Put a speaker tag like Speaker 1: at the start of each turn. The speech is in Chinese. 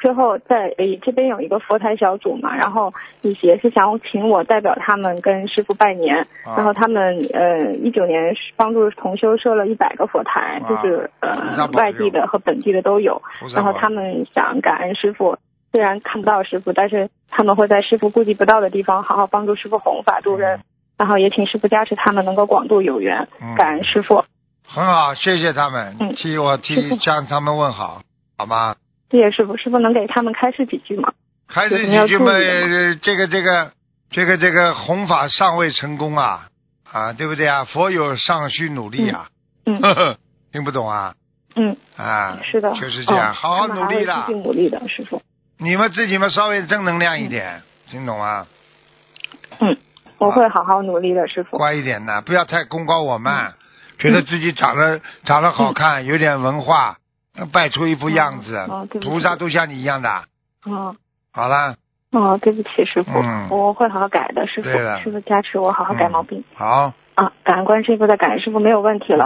Speaker 1: 之后在这边有一个佛台小组嘛，然后也是想请我代表他们跟师傅拜年，然后他们19年帮助同修设了100个佛台，就是外地的和本地的都有，然后他们想感恩师傅，虽然看不到师傅，但是他们会在师傅估计不到的地方好好帮助师傅弘法度人，然后也请师傅加持他们能够广度有缘，感恩师傅。
Speaker 2: 很好，谢谢他们，向他们问好，好吗？
Speaker 1: 谢谢师傅，师傅能给他们开示几句吗？
Speaker 2: 开示几句嘛，这个弘法尚未成功啊，对不对啊？佛有尚需努力啊，听不懂啊？
Speaker 1: 是的，
Speaker 2: 就是这样，好好努力啦，
Speaker 1: 继续努力的师傅。
Speaker 2: 你们自己嘛稍微正能量一点，听懂吗？
Speaker 1: 我会好好努力的，师傅。
Speaker 2: 乖一点的，不要太功高我慢，觉得自己长得好看，有点文化，拜出一副样子，菩萨都像你一样的。好了。
Speaker 1: 对不起师傅，我会好好改的，师傅。师傅加持我好好改毛病。
Speaker 2: 好。
Speaker 1: 感恩观世音菩萨，感恩师傅，没有问题了。